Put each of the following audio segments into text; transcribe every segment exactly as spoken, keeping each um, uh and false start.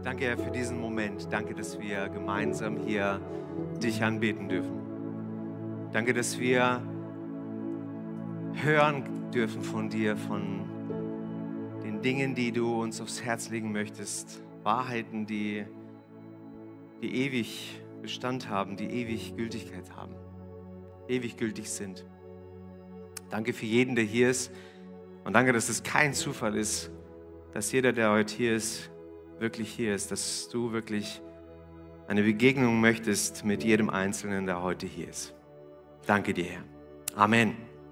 Danke, Herr, für diesen Moment. Danke, dass wir gemeinsam hier dich anbeten dürfen. Danke, dass wir hören dürfen von dir, von den Dingen, die du uns aufs Herz legen möchtest. Wahrheiten, die, die ewig Bestand haben, die ewig Gültigkeit haben, ewig gültig sind. Danke für jeden, der hier ist. Und danke, dass es kein Zufall ist, dass jeder, der heute hier ist, wirklich hier ist, dass du wirklich eine Begegnung möchtest mit jedem Einzelnen, der heute hier ist. Danke dir, Herr. Amen.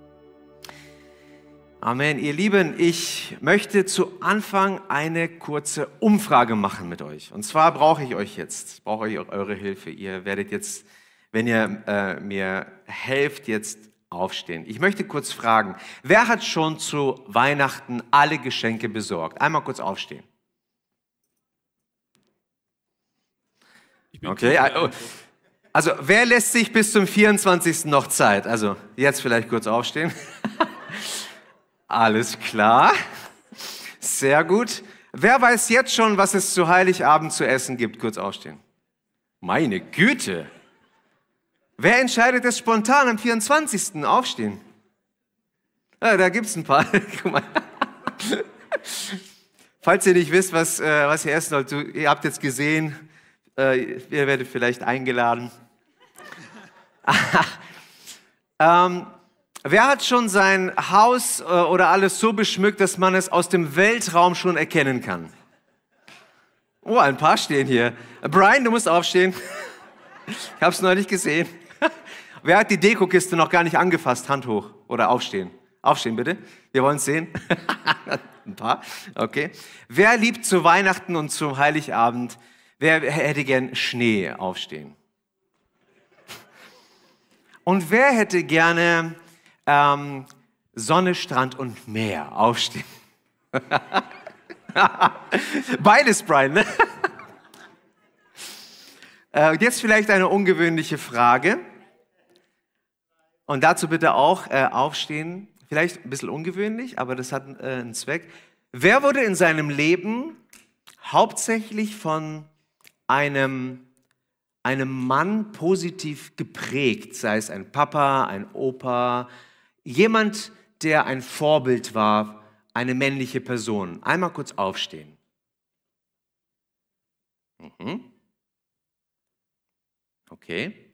Amen. Ihr Lieben, ich möchte zu Anfang eine kurze Umfrage machen mit euch. Und zwar brauche ich euch jetzt, brauche ich eure Hilfe. Ihr werdet jetzt, wenn ihr äh, mir helft, jetzt aufstehen. Ich möchte kurz fragen, wer hat schon zu Weihnachten alle Geschenke besorgt? Einmal kurz aufstehen. Okay, also wer lässt sich bis zum vierundzwanzigsten noch Zeit? Also jetzt vielleicht kurz aufstehen. Alles klar, sehr gut. Wer weiß jetzt schon, was es zu Heiligabend zu essen gibt? Kurz aufstehen. Meine Güte. Wer entscheidet es spontan am vierundzwanzigsten Aufstehen? Ja, da gibt es ein paar. Guck mal. Falls ihr nicht wisst, was, äh, was ihr essen sollt, du, ihr habt jetzt gesehen, äh, ihr werdet vielleicht eingeladen. ähm, wer hat schon sein Haus äh, oder alles so beschmückt, dass man es aus dem Weltraum schon erkennen kann? Oh, ein paar stehen hier. Brian, du musst aufstehen. Ich habe es neulich gesehen. Wer hat die Dekokiste noch gar nicht angefasst? Hand hoch oder aufstehen. Aufstehen bitte. Wir wollen es sehen. Ein paar. Okay. Wer liebt zu Weihnachten und zum Heiligabend? Wer hätte gern Schnee? Aufstehen. Und wer hätte gerne ähm, Sonne, Strand und Meer? Aufstehen. Beides, Brian. Ne? äh, jetzt vielleicht eine ungewöhnliche Frage. Und dazu bitte auch äh, aufstehen. Vielleicht ein bisschen ungewöhnlich, aber das hat äh, einen Zweck. Wer wurde in seinem Leben hauptsächlich von einem, einem Mann positiv geprägt? Sei es ein Papa, ein Opa, jemand, der ein Vorbild war, eine männliche Person. Einmal kurz aufstehen. Mhm. Okay.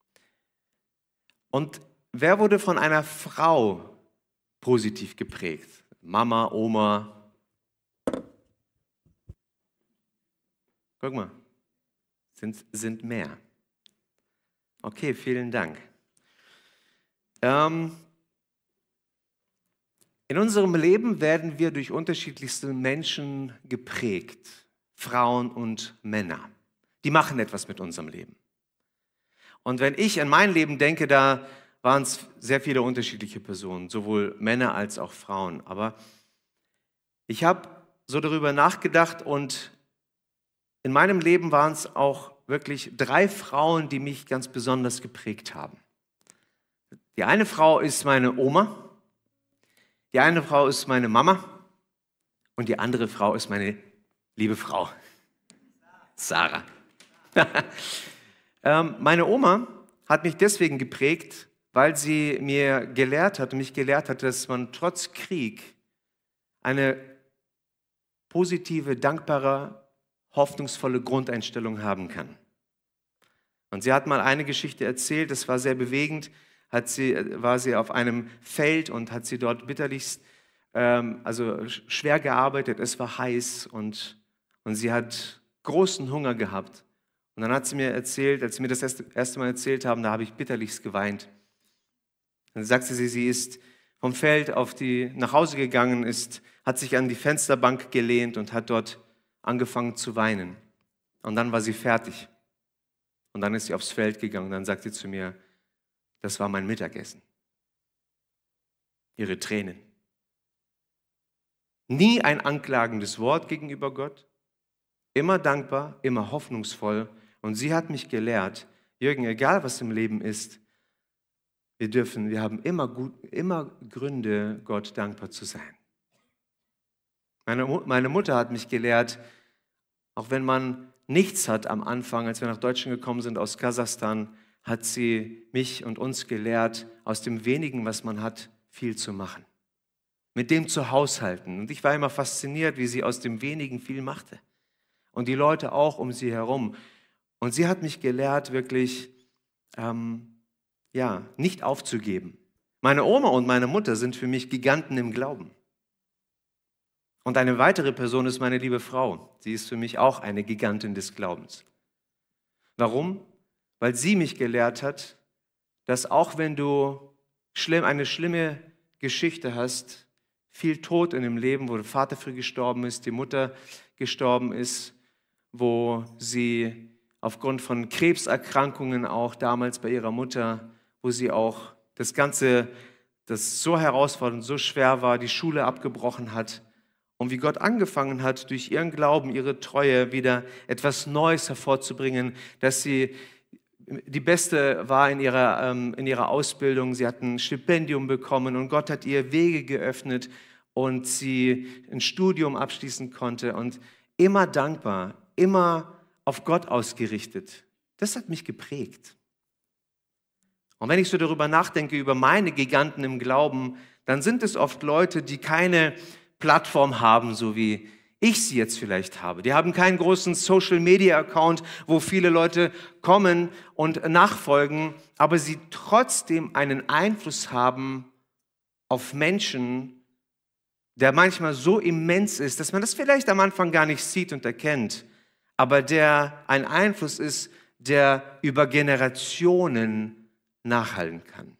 Und wer wurde von einer Frau positiv geprägt? Mama, Oma. Guck mal, sind, sind mehr. Okay, vielen Dank. Ähm, in unserem Leben werden wir durch unterschiedlichste Menschen geprägt. Frauen und Männer. Die machen etwas mit unserem Leben. Und wenn ich an mein Leben denke, da waren es sehr viele unterschiedliche Personen, sowohl Männer als auch Frauen. Aber ich habe so darüber nachgedacht und in meinem Leben waren es auch wirklich drei Frauen, die mich ganz besonders geprägt haben. Die eine Frau ist meine Oma, die eine Frau ist meine Mama und die andere Frau ist meine liebe Frau, Sarah. ähm, meine Oma hat mich deswegen geprägt, weil sie mir gelehrt hat und mich gelehrt hat, dass man trotz Krieg eine positive, dankbare, hoffnungsvolle Grundeinstellung haben kann. Und sie hat mal eine Geschichte erzählt, das war sehr bewegend, hat sie, war sie auf einem Feld und hat sie dort bitterlichst, ähm, also schwer gearbeitet, es war heiß und, und sie hat großen Hunger gehabt. Und dann hat sie mir erzählt, als sie mir das erste, erste Mal erzählt haben, da habe ich bitterlichst geweint. Dann sagte sie, sie ist vom Feld auf die, nach Hause gegangen, ist, hat sich an die Fensterbank gelehnt und hat dort angefangen zu weinen. Und dann war sie fertig. Und dann ist sie aufs Feld gegangen und dann sagt sie zu mir, das war mein Mittagessen. Ihre Tränen. Nie ein anklagendes Wort gegenüber Gott, immer dankbar, immer hoffnungsvoll. Und sie hat mich gelehrt, Jürgen, egal was im Leben ist, wir dürfen, wir haben immer, gut, immer Gründe, Gott dankbar zu sein. Meine, meine Mutter hat mich gelehrt, Auch wenn man nichts hat am Anfang, als wir nach Deutschland gekommen sind aus Kasachstan, hat sie mich und uns gelehrt, aus dem wenigen, was man hat, viel zu machen. Mit dem zu haushalten. Und ich war immer fasziniert, wie sie aus dem wenigen viel machte. Und die Leute auch um sie herum. Und sie hat mich gelehrt, wirklich ähm, ja, nicht aufzugeben. Meine Oma und meine Mutter sind für mich Giganten im Glauben. Und eine weitere Person ist meine liebe Frau. Sie ist für mich auch eine Gigantin des Glaubens. Warum? Weil sie mich gelehrt hat, dass auch wenn du schlimm, eine schlimme Geschichte hast, viel Tod in dem Leben, wo der Vater früh gestorben ist, die Mutter gestorben ist, wo sie aufgrund von Krebserkrankungen auch damals bei ihrer Mutter, wo sie auch das Ganze, das so herausfordernd, so schwer war, die Schule abgebrochen hat und wie Gott angefangen hat, durch ihren Glauben, ihre Treue wieder etwas Neues hervorzubringen, dass sie die Beste war in ihrer, ähm, in ihrer Ausbildung. Sie hat ein Stipendium bekommen und Gott hat ihr Wege geöffnet und sie ein Studium abschließen konnte und immer dankbar, immer auf Gott ausgerichtet. Das hat mich geprägt. Und wenn ich so darüber nachdenke, über meine Giganten im Glauben, dann sind es oft Leute, die keine Plattform haben, so wie ich sie jetzt vielleicht habe. Die haben keinen großen Social-Media-Account, wo viele Leute kommen und nachfolgen, aber sie trotzdem einen Einfluss haben auf Menschen, der manchmal so immens ist, dass man das vielleicht am Anfang gar nicht sieht und erkennt, aber der ein Einfluss ist, der über Generationen nachhallen kann.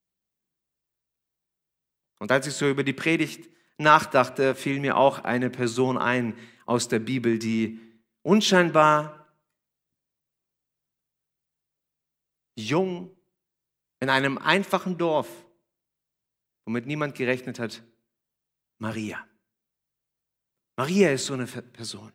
Und als ich so über die Predigt nachdachte, fiel mir auch eine Person ein aus der Bibel, die unscheinbar jung in einem einfachen Dorf, womit niemand gerechnet hat, Maria. Maria ist so eine Person.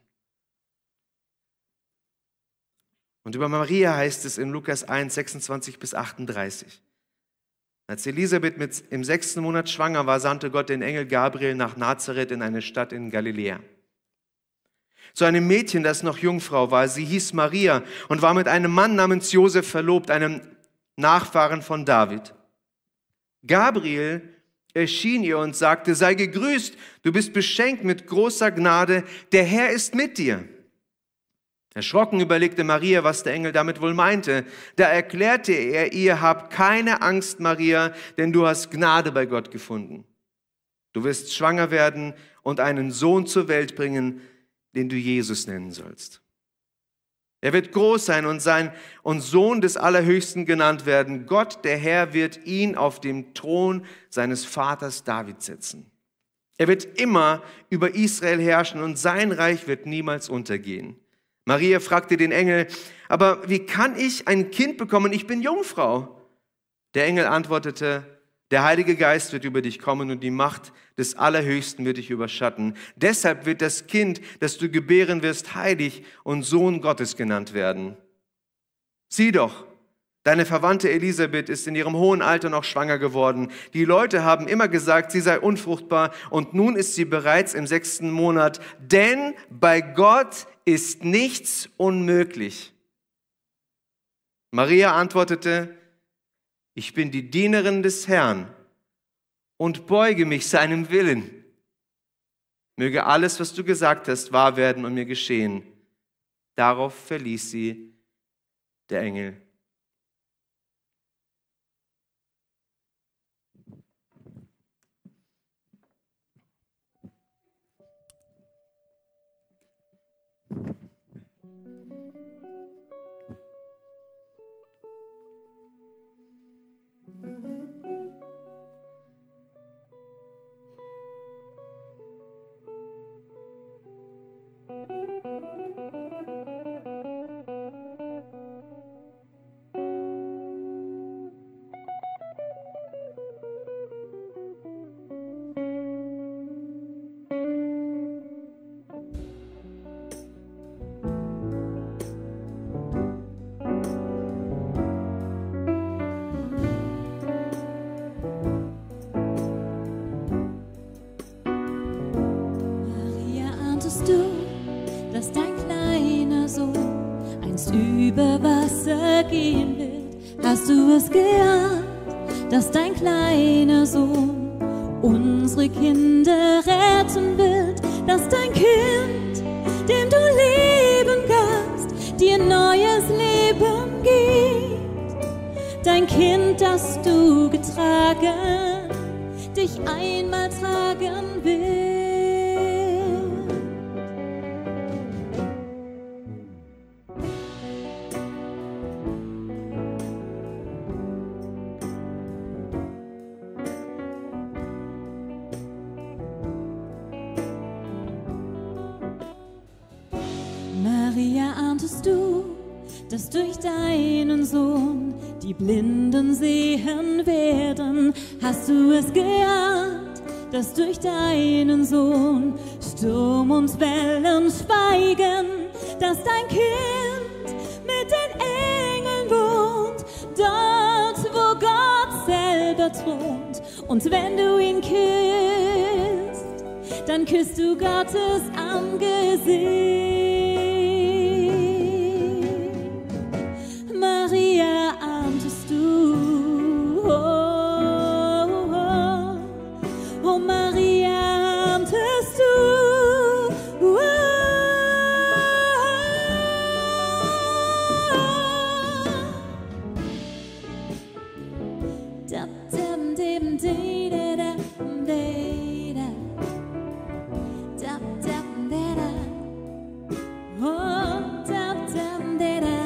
Und über Maria heißt es in Lukas eins, sechsundzwanzig bis achtunddreißig. Als Elisabeth mit, im sechsten Monat schwanger war, sandte Gott den Engel Gabriel nach Nazareth in eine Stadt in Galiläa. Zu einem Mädchen, das noch Jungfrau war. Sie hieß Maria und war mit einem Mann namens Josef verlobt, einem Nachfahren von David. Gabriel erschien ihr und sagte, sei gegrüßt, du bist beschenkt mit großer Gnade, der Herr ist mit dir. Erschrocken überlegte Maria, was der Engel damit wohl meinte. Da erklärte er ihr, hab keine Angst, Maria, denn du hast Gnade bei Gott gefunden. Du wirst schwanger werden und einen Sohn zur Welt bringen, den du Jesus nennen sollst. Er wird groß sein und sein und Sohn des Allerhöchsten genannt werden. Gott, der Herr, wird ihn auf dem Thron seines Vaters David setzen. Er wird immer über Israel herrschen und sein Reich wird niemals untergehen. Maria fragte den Engel, aber wie kann ich ein Kind bekommen? Ich bin Jungfrau. Der Engel antwortete, der Heilige Geist wird über dich kommen und die Macht des Allerhöchsten wird dich überschatten. Deshalb wird das Kind, das du gebären wirst, heilig und Sohn Gottes genannt werden. Sieh doch, deine Verwandte Elisabeth ist in ihrem hohen Alter noch schwanger geworden. Die Leute haben immer gesagt, sie sei unfruchtbar und nun ist sie bereits im sechsten Monat. Denn bei Gott ist nichts unmöglich. Maria antwortete, ich bin die Dienerin des Herrn und beuge mich seinem Willen. Möge alles, was du gesagt hast, wahr werden und mir geschehen. Darauf verließ sie der Engel. Sohn einst über Wasser gehen wird, hast du es geahnt, dass dein kleiner Sohn unsere Kinder retten wird, dass dein Kind, dem du Leben gabst, dir neues Leben gibt. Dein Kind, das du getragen, dich einmal tragen will. Maria, ahntest du, dass durch deinen Sohn die Blinden sehen werden? Hast du es geahnt, dass durch deinen Sohn Sturm und Wellen schweigen, dass dein Kind mit den Engeln wohnt, dort, wo Gott selber thront? Und wenn du ihn küsst, dann küsst du Gottes Angesicht. Maria, ahntest du, oh, oh, oh, oh Maria, ahntest du, oh, oh, da, dim, dim, di, da, da, di, da, da, da, da, da, oh, da, da, da, da.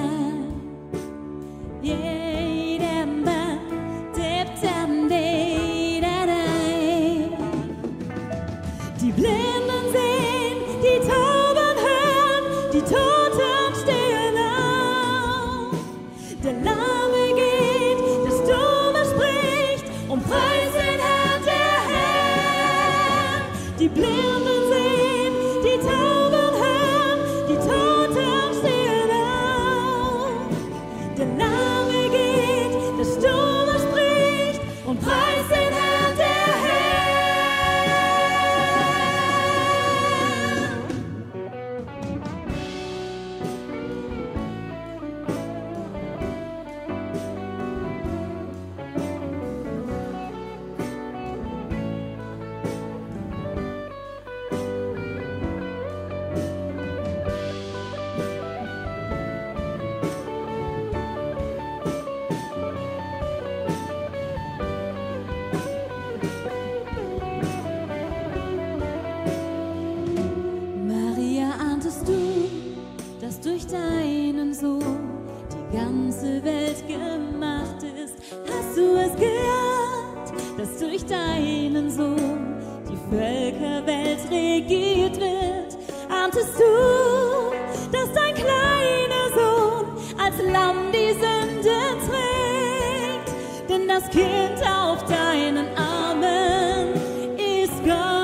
Die Blinden sehen, die Tauben hören, die Toten stehen auf. Der Lahme geht, der Stumme spricht und preist den Herrn, der Herr. Die Blinden sehen, die Tauben hören, die Toten stehen auf. Der Lahme geht, der Stumme spricht und preist den Herrn, der Herr. Durch deinen Sohn die ganze Welt gemacht ist, hast du es geahnt, dass durch deinen Sohn die Völkerwelt regiert wird? Ahntest du, dass dein kleiner Sohn als Lamm die Sünde trägt? Denn das Kind auf deinen Armen ist Gott.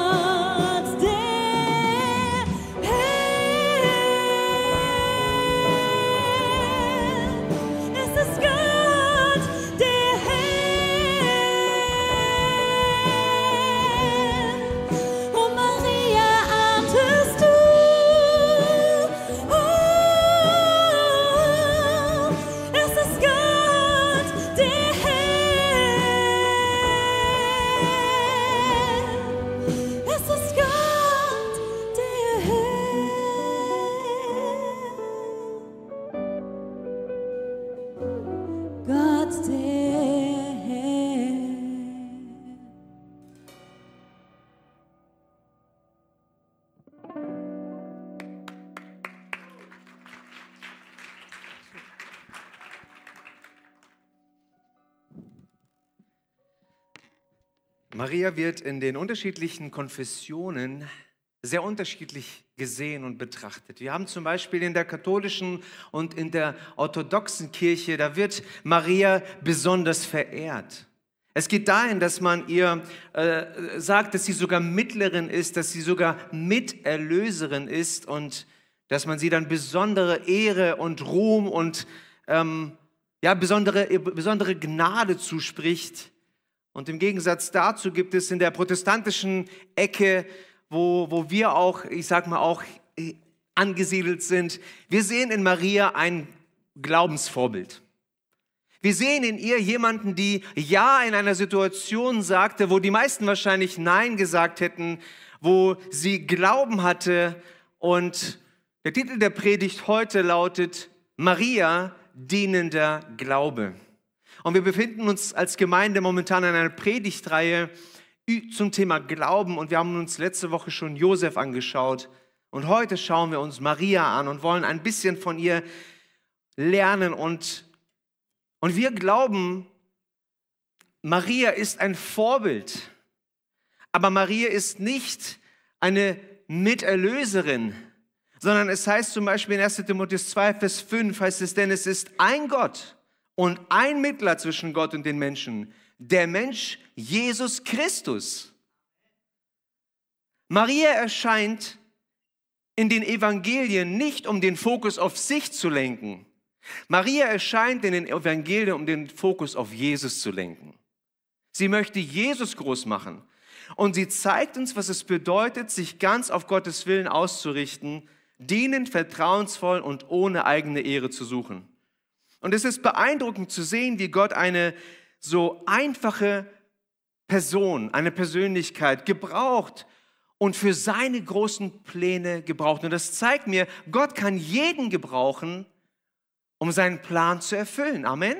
Maria wird in den unterschiedlichen Konfessionen sehr unterschiedlich gesehen und betrachtet. Wir haben zum Beispiel in der katholischen und in der orthodoxen Kirche, da wird Maria besonders verehrt. Es geht dahin, dass man ihr äh, sagt, dass sie sogar Mittlerin ist, dass sie sogar Miterlöserin ist und dass man sie dann besondere Ehre und Ruhm und ähm, ja, besondere, besondere Gnade zuspricht. Und im Gegensatz dazu gibt es in der protestantischen Ecke, wo, wo wir auch, ich sag mal auch, angesiedelt sind. Wir sehen in Maria ein Glaubensvorbild. Wir sehen in ihr jemanden, die Ja in einer Situation sagte, wo die meisten wahrscheinlich Nein gesagt hätten, wo sie Glauben hatte. Und der Titel der Predigt heute lautet Maria, dienender Glaube. Und wir befinden uns als Gemeinde momentan in einer Predigtreihe zum Thema Glauben. Und wir haben uns letzte Woche schon Josef angeschaut. Und heute schauen wir uns Maria an und wollen ein bisschen von ihr lernen. Und, und wir glauben, Maria ist ein Vorbild. Aber Maria ist nicht eine Miterlöserin, sondern es heißt zum Beispiel in erster Timotheus zwei, Vers fünf, heißt es, denn es ist ein Gott und ein Mittler zwischen Gott und den Menschen, der Mensch Jesus Christus. Maria erscheint in den Evangelien nicht, um den Fokus auf sich zu lenken. Maria erscheint in den Evangelien, um den Fokus auf Jesus zu lenken. Sie möchte Jesus groß machen. Und sie zeigt uns, was es bedeutet, sich ganz auf Gottes Willen auszurichten, dienend, vertrauensvoll und ohne eigene Ehre zu suchen. Und es ist beeindruckend zu sehen, wie Gott eine so einfache Person, eine Persönlichkeit gebraucht und für seine großen Pläne gebraucht. Und das zeigt mir, Gott kann jeden gebrauchen, um seinen Plan zu erfüllen. Amen.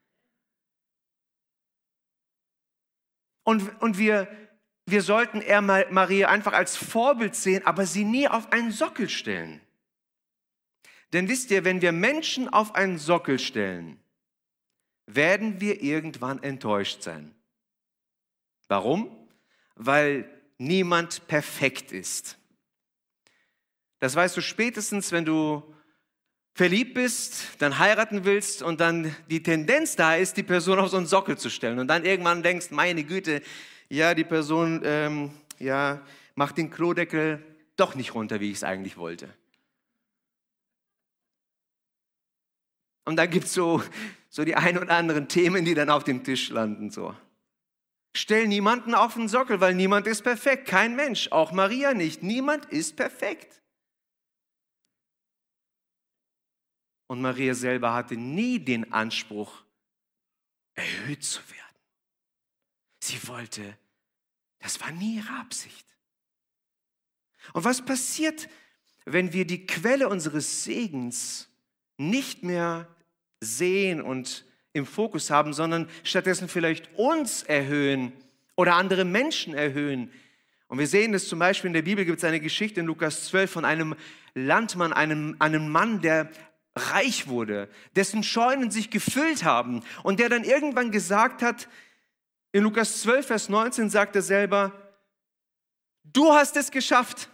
Und, und wir, wir sollten eher mal Maria einfach als Vorbild sehen, aber sie nie auf einen Sockel stellen. Denn wisst ihr, wenn wir Menschen auf einen Sockel stellen, werden wir irgendwann enttäuscht sein. Warum? Weil niemand perfekt ist. Das weißt du spätestens, wenn du verliebt bist, dann heiraten willst und dann die Tendenz da ist, die Person auf so einen Sockel zu stellen. Und dann irgendwann denkst, meine Güte, ja, die Person ähm, ja, macht den Klodeckel doch nicht runter, wie ich es eigentlich wollte. Und da gibt es so, so die ein oder anderen Themen, die dann auf dem Tisch landen. So. Stell niemanden auf den Sockel, weil niemand ist perfekt. Kein Mensch, auch Maria nicht. Niemand ist perfekt. Und Maria selber hatte nie den Anspruch, erhöht zu werden. Sie wollte, das war nie ihre Absicht. Und was passiert, wenn wir die Quelle unseres Segens nicht mehr sehen und im Fokus haben, sondern stattdessen vielleicht uns erhöhen oder andere Menschen erhöhen? Und wir sehen es zum Beispiel in der Bibel, gibt es eine Geschichte in Lukas zwölf von einem Landmann, einem, einem Mann, der reich wurde, dessen Scheunen sich gefüllt haben und der dann irgendwann gesagt hat, in Lukas zwölf, Vers neunzehn sagt er selber, du hast es geschafft,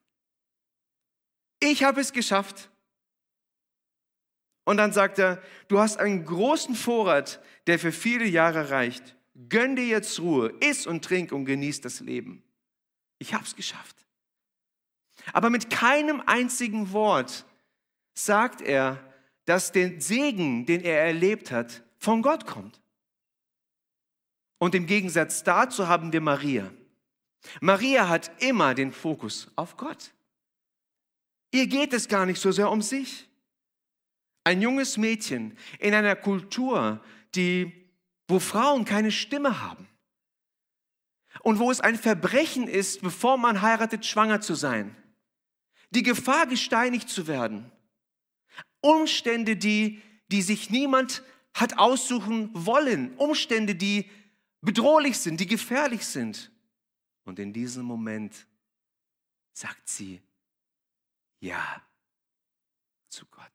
ich habe es geschafft. Und dann sagt er, du hast einen großen Vorrat, der für viele Jahre reicht. Gönn dir jetzt Ruhe, iss und trink und genieß das Leben. Ich habe es geschafft. Aber mit keinem einzigen Wort sagt er, dass der Segen, den er erlebt hat, von Gott kommt. Und im Gegensatz dazu haben wir Maria. Maria hat immer den Fokus auf Gott. Ihr geht es gar nicht so sehr um sich. Ein junges Mädchen in einer Kultur, die, wo Frauen keine Stimme haben und wo es ein Verbrechen ist, bevor man heiratet, schwanger zu sein. Die Gefahr, gesteinigt zu werden. Umstände, die, die sich niemand hat aussuchen wollen. Umstände, die bedrohlich sind, die gefährlich sind. Und in diesem Moment sagt sie Ja zu Gott.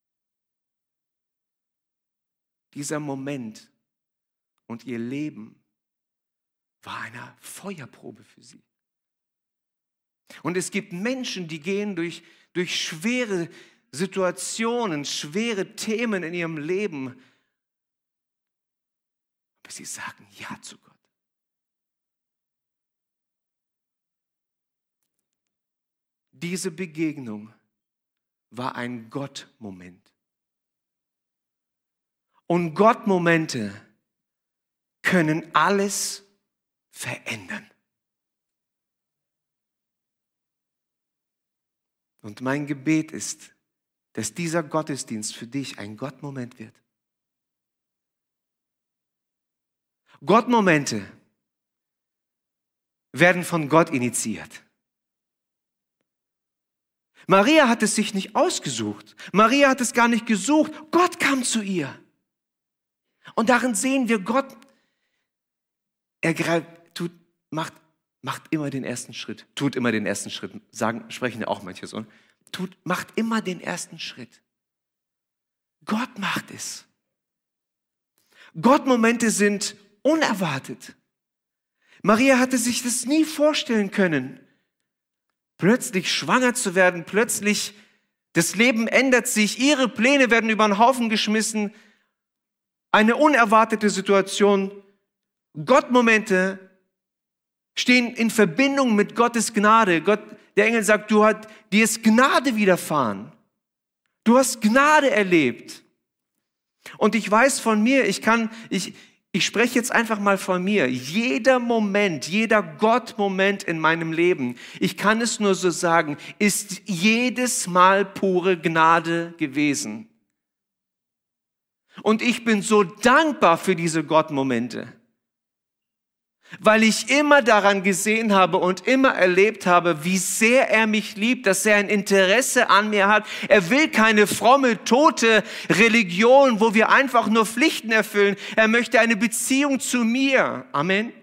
Dieser Moment und ihr Leben war eine Feuerprobe für sie. Und es gibt Menschen, die gehen durch, durch schwere Situationen, schwere Themen in ihrem Leben, aber sie sagen Ja zu Gott. Diese Begegnung war ein Gott-Moment. Und Gott-Momente können alles verändern. Und mein Gebet ist, dass dieser Gottesdienst für dich ein Gottmoment wird. Gottmomente werden von Gott initiiert. Maria hat es sich nicht ausgesucht. Maria hat es gar nicht gesucht. Gott kam zu ihr. Und darin sehen wir, Gott, er greift, tut, macht, macht immer den ersten Schritt. Tut immer den ersten Schritt. Sagen, sprechen ja auch manche so. Tut, macht immer den ersten Schritt. Gott macht es. Gottmomente sind unerwartet. Maria hatte sich das nie vorstellen können. Plötzlich schwanger zu werden, plötzlich das Leben ändert sich, ihre Pläne werden über den Haufen geschmissen. Eine unerwartete Situation. Gottmomente stehen in Verbindung mit Gottes Gnade. Gott, der Engel sagt, du hast, dir ist Gnade widerfahren. Du hast Gnade erlebt. Und ich weiß von mir, ich kann, ich, ich spreche jetzt einfach mal von mir. Jeder Moment, jeder Gottmoment in meinem Leben, ich kann es nur so sagen, ist jedes Mal pure Gnade gewesen. Und ich bin so dankbar für diese Gottmomente, weil ich immer daran gesehen habe und immer erlebt habe, wie sehr er mich liebt, dass er ein Interesse an mir hat. Er will keine fromme, tote Religion, wo wir einfach nur Pflichten erfüllen. Er möchte eine Beziehung zu mir. Amen.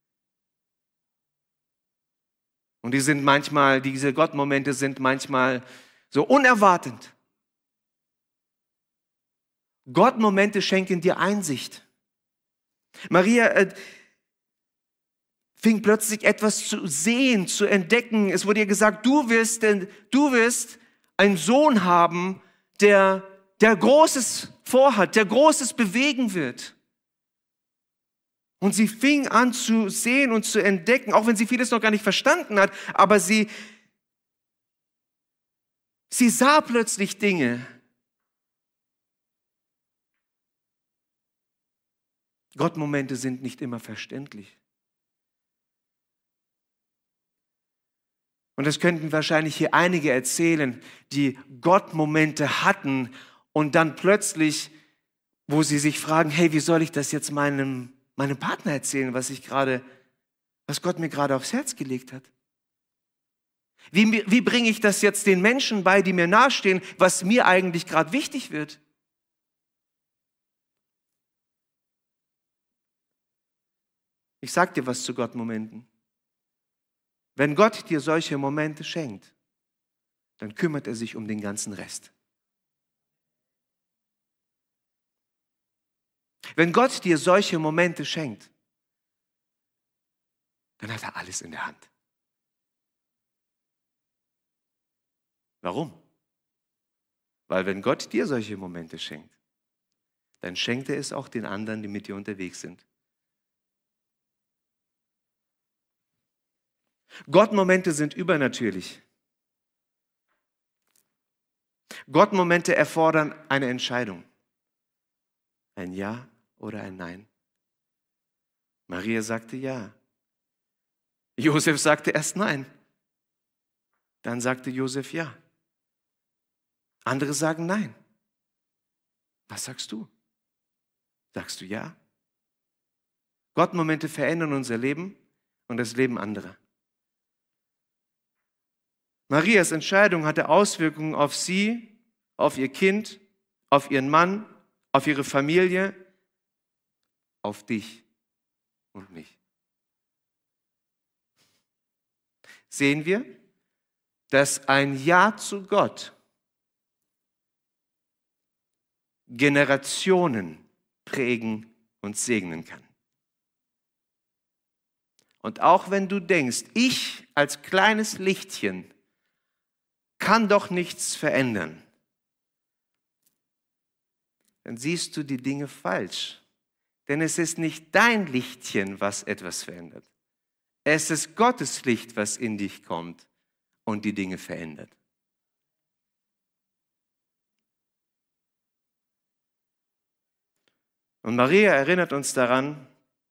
Und die sind manchmal, diese Gottmomente sind manchmal so unerwartet. Gottmomente schenken dir Einsicht. Maria äh, fing plötzlich etwas zu sehen, zu entdecken. Es wurde ihr gesagt, du wirst, denn, du wirst einen Sohn haben, der, der Großes vorhat, der Großes bewegen wird. Und sie fing an zu sehen und zu entdecken, auch wenn sie vieles noch gar nicht verstanden hat, aber sie, sie sah plötzlich Dinge. Gottmomente sind nicht immer verständlich. Und das könnten wahrscheinlich hier einige erzählen, die Gottmomente hatten und dann plötzlich, wo sie sich fragen, hey, wie soll ich das jetzt meinem, meinem Partner erzählen, was ich gerade, was Gott mir gerade aufs Herz gelegt hat? Wie, wie bringe ich das jetzt den Menschen bei, die mir nahestehen, was mir eigentlich gerade wichtig wird? Ich sag dir was zu Gottmomenten. Wenn Gott dir solche Momente schenkt, dann kümmert er sich um den ganzen Rest. Wenn Gott dir solche Momente schenkt, dann hat er alles in der Hand. Warum? Weil wenn Gott dir solche Momente schenkt, dann schenkt er es auch den anderen, die mit dir unterwegs sind. Gottmomente sind übernatürlich. Gottmomente erfordern eine Entscheidung. Ein Ja oder ein Nein. Maria sagte Ja. Josef sagte erst Nein. Dann sagte Josef Ja. Andere sagen Nein. Was sagst du? Sagst du Ja? Gottmomente verändern unser Leben und das Leben anderer. Marias Entscheidung hatte Auswirkungen auf sie, auf ihr Kind, auf ihren Mann, auf ihre Familie, auf dich und mich. Sehen wir, dass ein Ja zu Gott Generationen prägen und segnen kann. Und auch wenn du denkst, ich als kleines Lichtchen kann doch nichts verändern, dann siehst du die Dinge falsch. Denn es ist nicht dein Lichtchen, was etwas verändert. Es ist Gottes Licht, was in dich kommt und die Dinge verändert. Und Maria erinnert uns daran,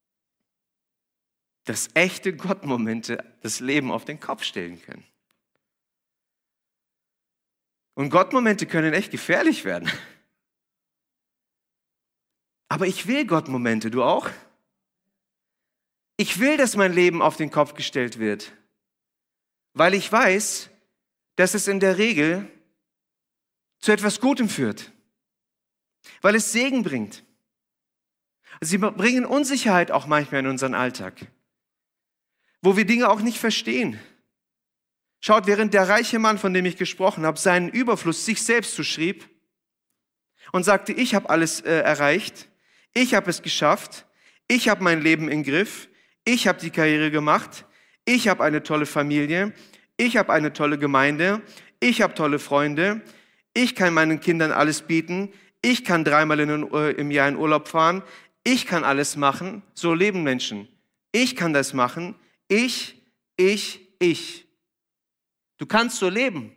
dass echte Gottmomente das Leben auf den Kopf stellen können. Und Gott-Momente können echt gefährlich werden. Aber ich will Gott-Momente, du auch? Ich will, dass mein Leben auf den Kopf gestellt wird, weil ich weiß, dass es in der Regel zu etwas Gutem führt, weil es Segen bringt. Sie bringen Unsicherheit auch manchmal in unseren Alltag, wo wir Dinge auch nicht verstehen. Schaut, während der reiche Mann, von dem ich gesprochen habe, seinen Überfluss sich selbst zuschrieb und sagte, ich habe alles äh, erreicht, ich habe es geschafft, ich habe mein Leben im Griff, ich habe die Karriere gemacht, ich habe eine tolle Familie, ich habe eine tolle Gemeinde, ich habe tolle Freunde, ich kann meinen Kindern alles bieten, ich kann dreimal in, äh, im Jahr in Urlaub fahren, ich kann alles machen. So leben Menschen. Ich kann das machen. Ich, ich, ich. Du kannst so leben.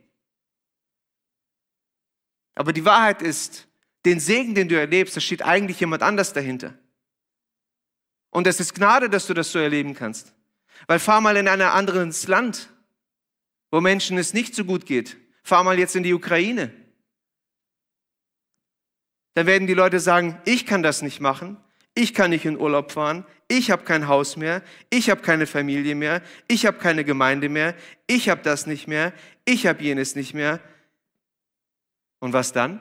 Aber die Wahrheit ist, den Segen, den du erlebst, da steht eigentlich jemand anders dahinter. Und es ist Gnade, dass du das so erleben kannst. Weil fahr mal in ein anderes Land, wo Menschen es nicht so gut geht. Fahr mal jetzt in die Ukraine. Dann werden die Leute sagen, ich kann das nicht machen, ich kann nicht in Urlaub fahren, ich habe kein Haus mehr, ich habe keine Familie mehr, ich habe keine Gemeinde mehr, ich habe das nicht mehr, ich habe jenes nicht mehr. Und was dann?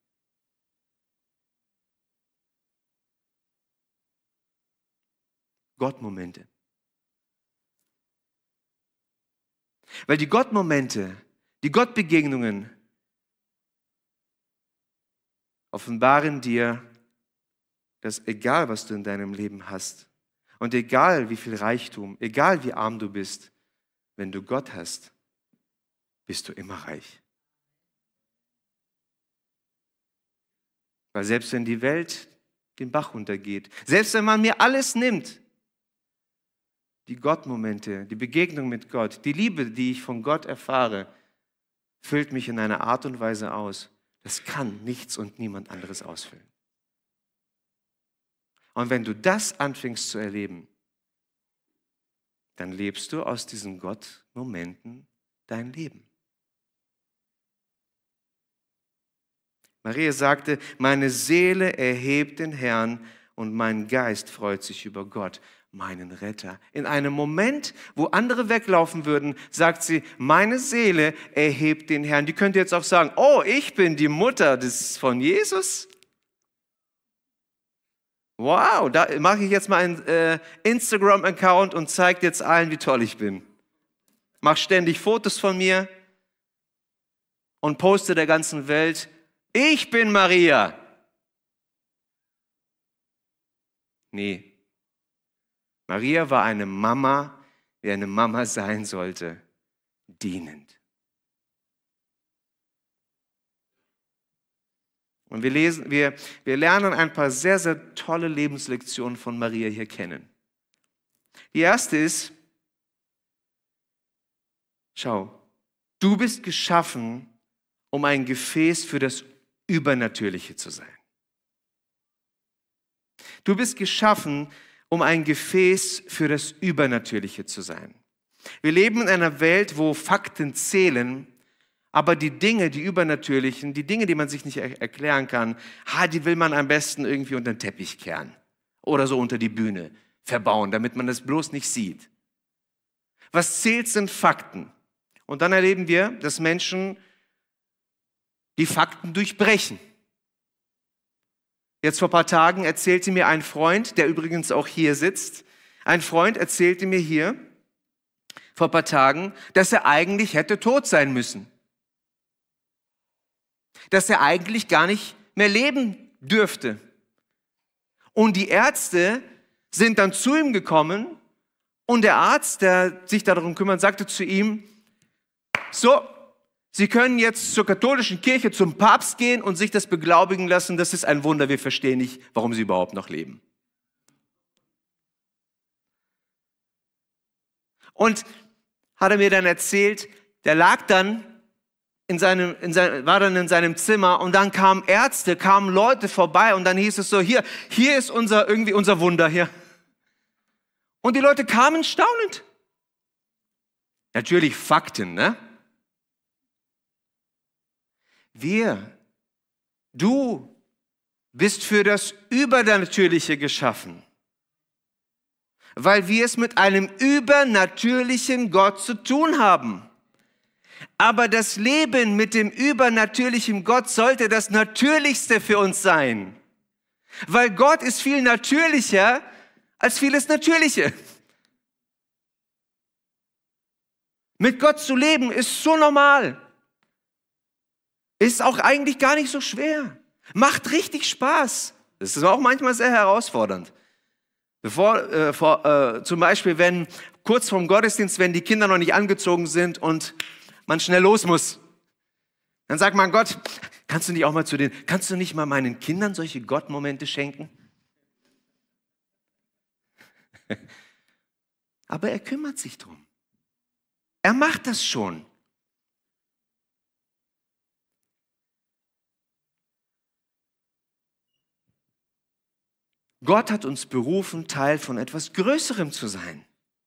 Gottmomente. Weil die Gottmomente, die Gottbegegnungen offenbaren dir, dass egal, was du in deinem Leben hast und egal, wie viel Reichtum, egal, wie arm du bist, wenn du Gott hast, bist du immer reich. Weil selbst wenn die Welt den Bach runtergeht, selbst wenn man mir alles nimmt, die Gottmomente, die Begegnung mit Gott, die Liebe, die ich von Gott erfahre, füllt mich in einer Art und Weise aus. Das kann nichts und niemand anderes ausfüllen. Und wenn du das anfängst zu erleben, dann lebst du aus diesen Gott-Momenten dein Leben. Maria sagte, meine Seele erhebt den Herrn und mein Geist freut sich über Gott, meinen Retter. In einem Moment, wo andere weglaufen würden, sagt sie, meine Seele erhebt den Herrn. Die könnte jetzt auch sagen, oh, ich bin die Mutter des, von Jesus. Wow, da mache ich jetzt mal einen äh, Instagram-Account und zeige jetzt allen, wie toll ich bin. Mach ständig Fotos von mir und poste der ganzen Welt, ich bin Maria. Nee. Maria war eine Mama, wie eine Mama sein sollte, dienend. Und wir, lesen, wir, wir lernen ein paar sehr, sehr tolle Lebenslektionen von Maria hier kennen. Die erste ist, schau, du bist geschaffen, um ein Gefäß für das Übernatürliche zu sein. Du bist geschaffen, um ein Gefäß für das Übernatürliche zu sein. Wir leben in einer Welt, wo Fakten zählen, aber die Dinge, die Übernatürlichen, die Dinge, die man sich nicht er- erklären kann, ha, die will man am besten irgendwie unter den Teppich kehren oder so unter die Bühne verbauen, damit man das bloß nicht sieht. Was zählt, sind Fakten. Und dann erleben wir, dass Menschen die Fakten durchbrechen. Jetzt vor ein paar Tagen erzählte mir ein Freund, der übrigens auch hier sitzt, ein Freund erzählte mir hier vor ein paar Tagen, dass er eigentlich hätte tot sein müssen. Dass er eigentlich gar nicht mehr leben dürfte. Und die Ärzte sind dann zu ihm gekommen und der Arzt, der sich darum kümmert, sagte zu ihm, so, Sie können jetzt zur katholischen Kirche, zum Papst gehen und sich das beglaubigen lassen. Das ist ein Wunder, wir verstehen nicht, warum Sie überhaupt noch leben. Und hat er mir dann erzählt, der lag dann in seinem, in seinem, war dann in seinem Zimmer und dann kamen Ärzte, kamen Leute vorbei und dann hieß es so, hier, hier ist unser, irgendwie unser Wunder hier. Und die Leute kamen staunend. Natürlich Fakten, ne? Wir, du bist für das Übernatürliche geschaffen, weil wir es mit einem übernatürlichen Gott zu tun haben. Aber das Leben mit dem übernatürlichen Gott sollte das Natürlichste für uns sein, weil Gott ist viel natürlicher als vieles Natürliche. Mit Gott zu leben ist so normal. Ist auch eigentlich gar nicht so schwer. Macht richtig Spaß. Das ist auch manchmal sehr herausfordernd. Bevor, äh, vor, äh, zum Beispiel, wenn kurz vorm Gottesdienst, wenn die Kinder noch nicht angezogen sind und man schnell los muss, dann sagt man, Gott, kannst du nicht auch mal zu den, kannst du nicht mal meinen Kindern solche Gottmomente schenken? Aber er kümmert sich drum. Er macht das schon. Gott hat uns berufen, Teil von etwas Größerem zu sein.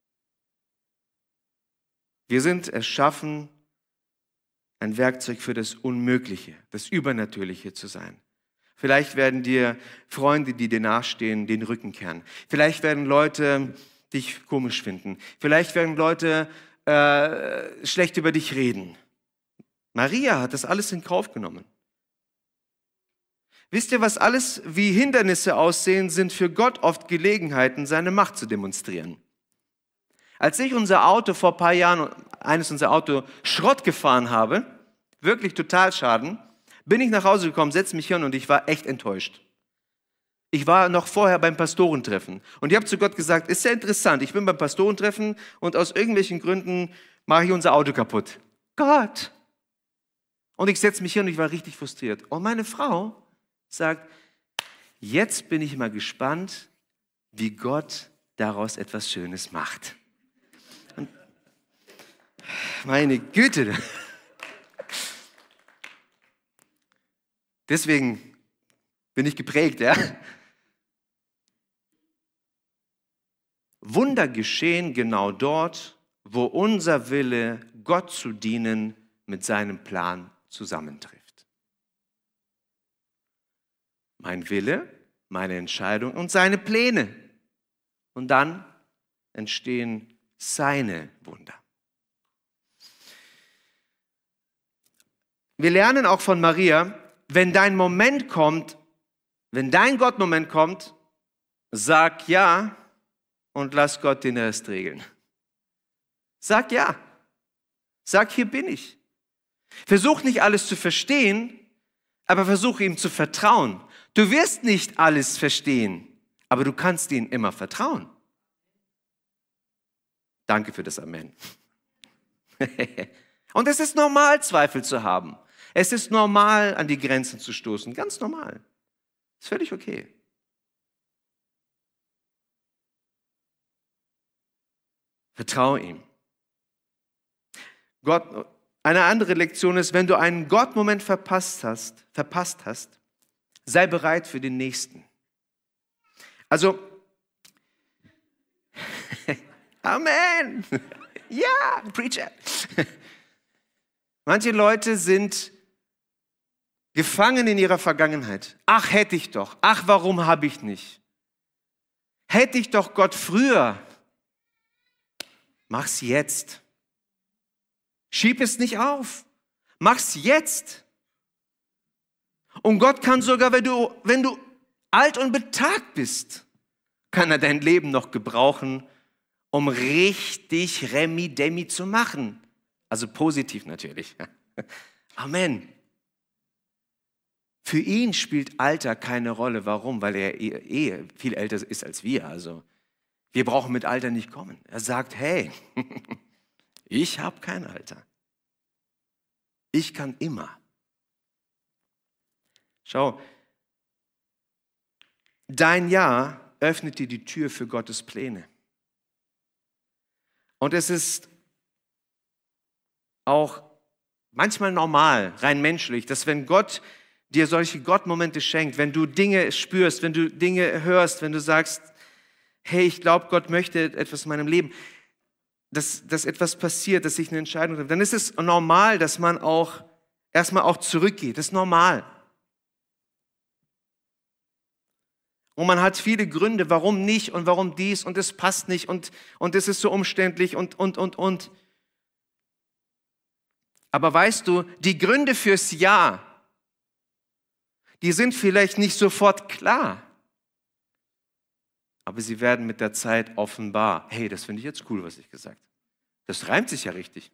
Wir sind erschaffen, ein Werkzeug für das Unmögliche, das Übernatürliche zu sein. Vielleicht werden dir Freunde, die dir nachstehen, den Rücken kehren. Vielleicht werden Leute dich komisch finden. Vielleicht werden Leute äh, schlecht über dich reden. Maria hat das alles in Kauf genommen. Wisst ihr, was alles wie Hindernisse aussehen, sind für Gott oft Gelegenheiten, seine Macht zu demonstrieren. Als ich unser Auto vor ein paar Jahren, eines unserer Auto Schrott gefahren habe, wirklich total Schaden, bin ich nach Hause gekommen, setze mich hin und ich war echt enttäuscht. Ich war noch vorher beim Pastorentreffen und ich habe zu Gott gesagt, ist ja interessant, ich bin beim Pastorentreffen und aus irgendwelchen Gründen mache ich unser Auto kaputt. Gott! Und ich setze mich hin und ich war richtig frustriert. Und meine Frau sagt, jetzt bin ich mal gespannt, wie Gott daraus etwas Schönes macht. Und meine Güte! Deswegen bin ich geprägt, ja? Wunder geschehen genau dort, wo unser Wille, Gott zu dienen, mit seinem Plan zusammentrifft. Mein Wille, meine Entscheidung und seine Pläne. Und dann entstehen seine Wunder. Wir lernen auch von Maria, wenn dein Moment kommt, wenn dein Gottmoment kommt, sag ja und lass Gott den Rest regeln. Sag ja. Sag, hier bin ich. Versuch nicht alles zu verstehen, aber versuche ihm zu vertrauen. Du wirst nicht alles verstehen, aber du kannst ihm immer vertrauen. Danke für das Amen. Und es ist normal, Zweifel zu haben. Es ist normal, an die Grenzen zu stoßen. Ganz normal. Ist völlig okay. Vertraue ihm. Gott, eine andere Lektion ist, wenn du einen Gottmoment verpasst hast, verpasst hast, sei bereit für den nächsten. Also, Amen. Ja, Preacher. Manche Leute sind gefangen in ihrer Vergangenheit. Ach, hätte ich doch. Ach, warum habe ich nicht? Hätte ich doch Gott früher. Mach's jetzt. Schieb es nicht auf. Mach's jetzt. Und Gott kann sogar, wenn du, wenn du alt und betagt bist, kann er dein Leben noch gebrauchen, um richtig Remi-Demi zu machen. Also positiv natürlich. Amen. Für ihn spielt Alter keine Rolle. Warum? Weil er eh viel älter ist als wir. Also wir brauchen mit Alter nicht kommen. Er sagt, hey, ich habe kein Alter. Ich kann immer. Schau, dein Ja öffnet dir die Tür für Gottes Pläne. Und es ist auch manchmal normal, rein menschlich, dass wenn Gott dir solche Gottmomente schenkt, wenn du Dinge spürst, wenn du Dinge hörst, wenn du sagst, hey, ich glaube, Gott möchte etwas in meinem Leben, dass, dass etwas passiert, dass ich eine Entscheidung treffe, dann ist es normal, dass man auch erstmal auch zurückgeht. Das ist normal. Und man hat viele Gründe, warum nicht und warum dies und es passt nicht und, und es ist so umständlich und, und, und, und. Aber weißt du, die Gründe fürs Ja, die sind vielleicht nicht sofort klar. Aber sie werden mit der Zeit offenbar. Hey, das finde ich jetzt cool, was ich gesagt habe. Das reimt sich ja richtig.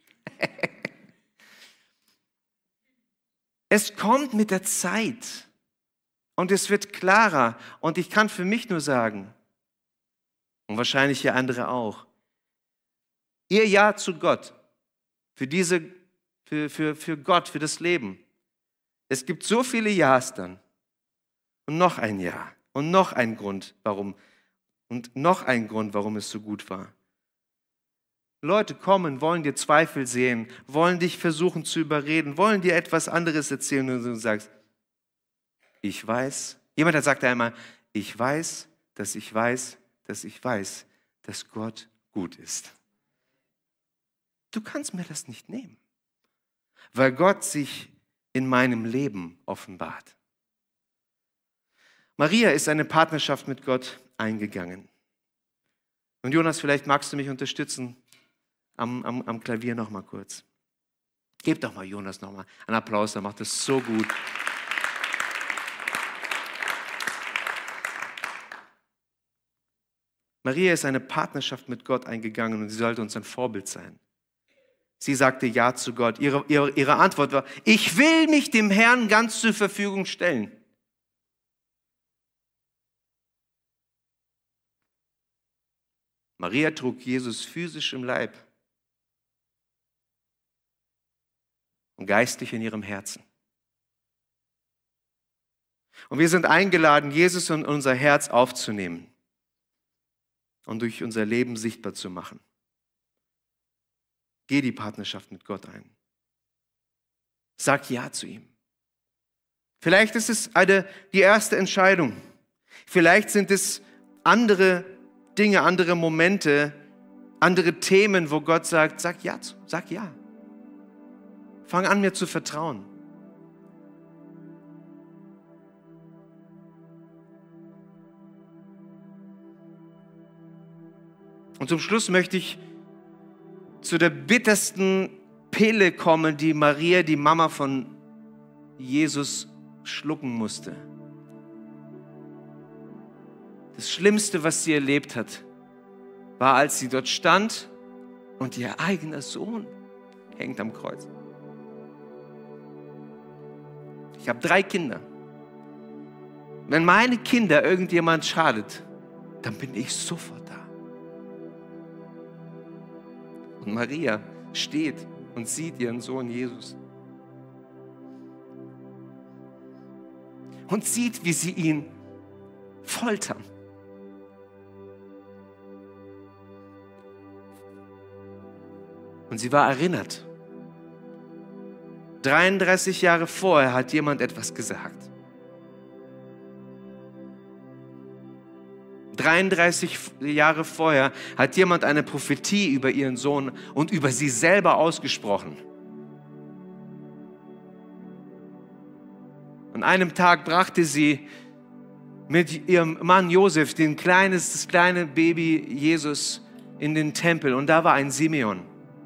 Es kommt mit der Zeit. Und es wird klarer. Und ich kann für mich nur sagen, und wahrscheinlich hier andere auch, ihr Ja zu Gott, für, diese, für, für, für Gott, für das Leben. Es gibt so viele Ja's dann. Und noch ein Ja. Und noch ein Grund, warum. Und noch ein Grund, warum es so gut war. Leute kommen, wollen dir Zweifel sehen, wollen dich versuchen zu überreden, wollen dir etwas anderes erzählen und du sagst, ich weiß, jemand hat sagt einmal, ich weiß, dass ich weiß, dass ich weiß, dass Gott gut ist. Du kannst mir das nicht nehmen, weil Gott sich in meinem Leben offenbart. Maria ist eine Partnerschaft mit Gott eingegangen. Und Jonas, vielleicht magst du mich unterstützen am, am, am Klavier noch mal kurz. Gib doch mal Jonas noch mal einen Applaus, er macht das so gut. Maria ist eine Partnerschaft mit Gott eingegangen und sie sollte uns ein Vorbild sein. Sie sagte Ja zu Gott. Ihre, ihre, ihre Antwort war, ich will mich dem Herrn ganz zur Verfügung stellen. Maria trug Jesus physisch im Leib und geistlich in ihrem Herzen. Und wir sind eingeladen, Jesus in unser Herz aufzunehmen und durch unser Leben sichtbar zu machen. Geh die Partnerschaft mit Gott ein. Sag Ja zu ihm. Vielleicht ist es eine, die erste Entscheidung. Vielleicht sind es andere Dinge, andere Momente, andere Themen, wo Gott sagt, sag Ja, sag Ja. Fang an, mir zu vertrauen. Und zum Schluss möchte ich zu der bittersten Pille kommen, die Maria, die Mama von Jesus, schlucken musste. Das Schlimmste, was sie erlebt hat, war, als sie dort stand und ihr eigener Sohn hängt am Kreuz. Ich habe drei Kinder. Wenn meine Kinder irgendjemand schadet, dann bin ich sofort da. Und Maria steht und sieht ihren Sohn Jesus. Und sieht, wie sie ihn foltern. Und sie war erinnert. dreiunddreißig Jahre vorher hat jemand etwas gesagt. dreiunddreißig Jahre vorher hat jemand eine Prophetie über ihren Sohn und über sie selber ausgesprochen. An einem Tag brachte sie mit ihrem Mann Josef den kleines, das kleine Baby Jesus in den Tempel und da war ein Simeon.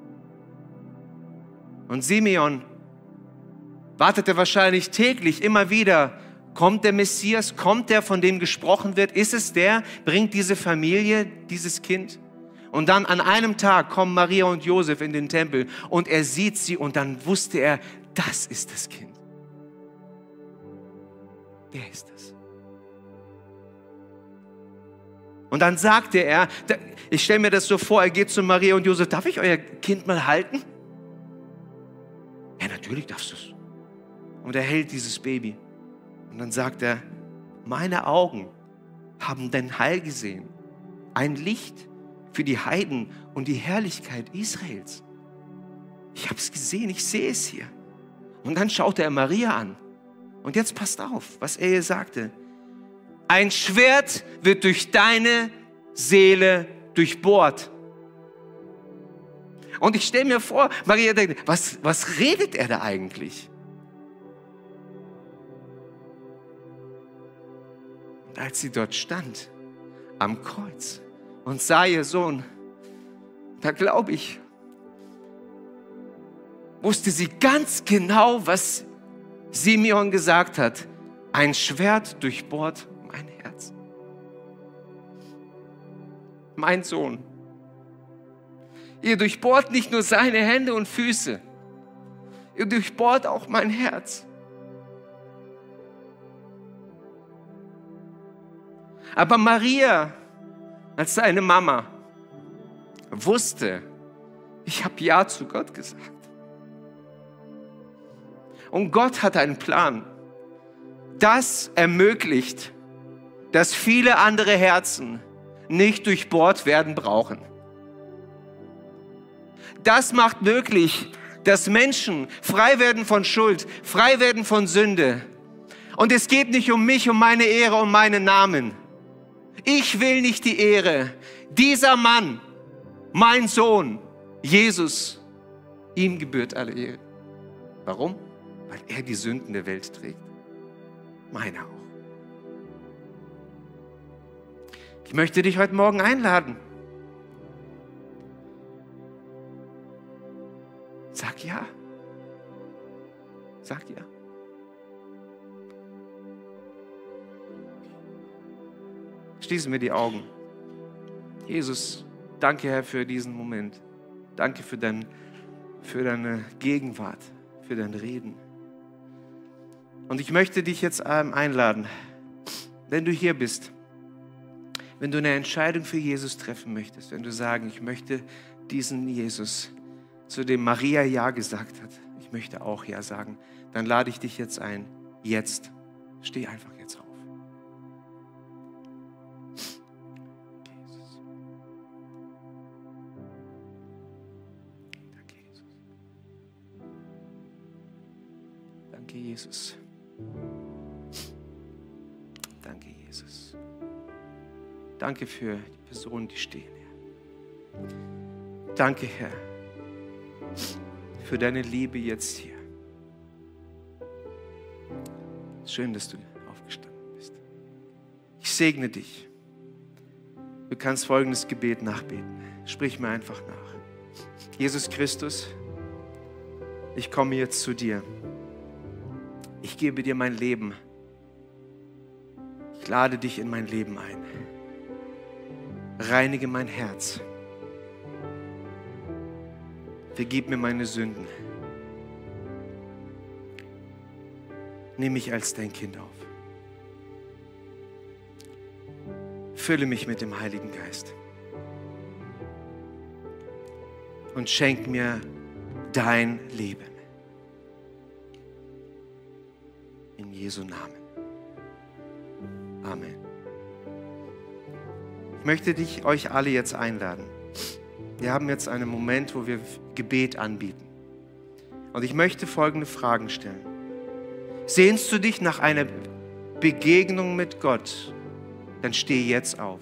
Und Simeon wartete wahrscheinlich täglich immer wieder, kommt der Messias, kommt der, von dem gesprochen wird, ist es der, bringt diese Familie, dieses Kind? Und dann an einem Tag kommen Maria und Josef in den Tempel und er sieht sie und dann wusste er, das ist das Kind. Wer ist das? Und dann sagte er, ich stelle mir das so vor, er geht zu Maria und Josef, darf ich euer Kind mal halten? Ja, natürlich darfst du es. Und er hält dieses Baby. Und dann sagt er, meine Augen haben dein Heil gesehen. Ein Licht für die Heiden und die Herrlichkeit Israels. Ich habe es gesehen, ich sehe es hier. Und dann schaute er Maria an. Und jetzt passt auf, was er ihr sagte. Ein Schwert wird durch deine Seele durchbohrt. Und ich stelle mir vor, Maria denkt, was, was redet er da eigentlich? als sie dort stand, am Kreuz und sah ihr Sohn, da glaube ich, wusste sie ganz genau, was Simeon gesagt hat. Ein Schwert durchbohrt mein Herz. Mein Sohn. Ihr durchbohrt nicht nur seine Hände und Füße, ihr durchbohrt auch mein Herz. Aber Maria, als seine Mama, wusste, ich habe Ja zu Gott gesagt. Und Gott hat einen Plan. Das ermöglicht, dass viele andere Herzen nicht durchbohrt werden brauchen. Das macht möglich, dass Menschen frei werden von Schuld, frei werden von Sünde. Und es geht nicht um mich, um meine Ehre, um meinen Namen. Ich will nicht die Ehre. Dieser Mann, mein Sohn, Jesus, ihm gebührt alle Ehre. Warum? Weil er die Sünden der Welt trägt. Meine auch. Ich möchte dich heute Morgen einladen. Sag ja. Sag ja. Schließen wir die Augen. Jesus, danke, Herr, für diesen Moment. Danke für, dein, für deine Gegenwart, für dein Reden. Und ich möchte dich jetzt einladen, wenn du hier bist, wenn du eine Entscheidung für Jesus treffen möchtest, wenn du sagen, ich möchte diesen Jesus, zu dem Maria Ja gesagt hat, ich möchte auch Ja sagen, dann lade ich dich jetzt ein. Jetzt. Steh einfach jetzt auf. Jesus. Danke, Jesus. Danke, Jesus. Danke, Jesus. Danke für die Personen, die stehen, Herr. Danke, Herr, für deine Liebe jetzt hier. Schön, dass du aufgestanden bist. Ich segne dich. Du kannst folgendes Gebet nachbeten. Sprich mir einfach nach. Jesus Christus, ich komme jetzt zu dir. Ich gebe dir mein Leben. Ich lade dich in mein Leben ein. Reinige mein Herz. Vergib mir meine Sünden. Nimm mich als dein Kind auf. Fülle mich mit dem Heiligen Geist. Und schenk mir dein Leben. In Jesu Namen. Amen. Ich möchte dich, euch alle jetzt einladen. Wir haben jetzt einen Moment, wo wir Gebet anbieten. Und ich möchte folgende Fragen stellen. Sehnst du dich nach einer Begegnung mit Gott? Dann steh jetzt auf.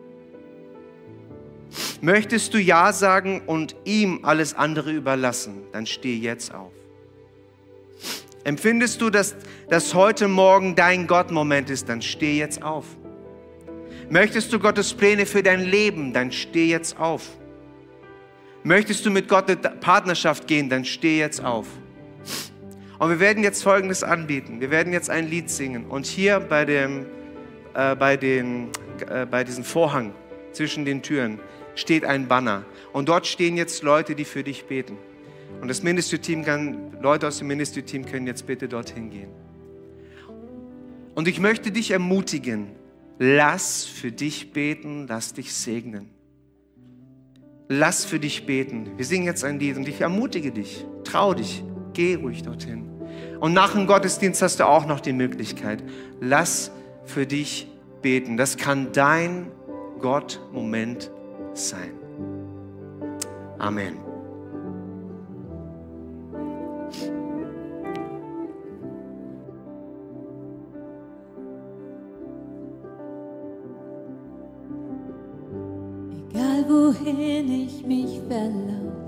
Möchtest du Ja sagen und ihm alles andere überlassen? Dann steh jetzt auf. Empfindest du, dass das heute Morgen dein Gott-Moment ist? Dann steh jetzt auf. Möchtest du Gottes Pläne für dein Leben? Dann steh jetzt auf. Möchtest du mit Gott eine Partnerschaft gehen? Dann steh jetzt auf. Und wir werden jetzt Folgendes anbieten. Wir werden jetzt ein Lied singen. Und hier bei, dem, äh, bei, den, äh, bei diesem Vorhang zwischen den Türen steht ein Banner. Und dort stehen jetzt Leute, die für dich beten. Und das Ministry-Team kann, Leute aus dem Ministry-Team können jetzt bitte dorthin gehen. Und ich möchte dich ermutigen, lass für dich beten, lass dich segnen. Lass für dich beten. Wir singen jetzt ein Lied und ich ermutige dich, trau dich, geh ruhig dorthin. Und nach dem Gottesdienst hast du auch noch die Möglichkeit, lass für dich beten. Das kann dein Gott-Moment sein. Amen. Egal wohin ich mich verlaufe,